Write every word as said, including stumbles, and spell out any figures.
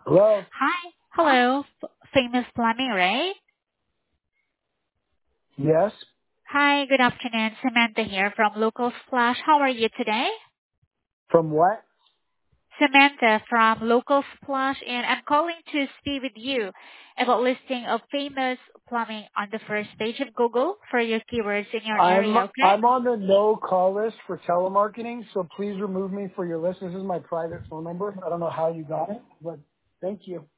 Hello? Hi. Hello. F- Famous Plumbing, right? Yes? Hi, good afternoon. Samantha here from Local Splash. How are you today? From what? Samantha from Local Splash, and I'm calling to speak with you about listing of Famous Plumbing on the first page of Google for your keywords in your I'm area, okay? I'm on the no call list for telemarketing, so please remove me for your list. This is my private phone number. I don't know how you got it, but thank you.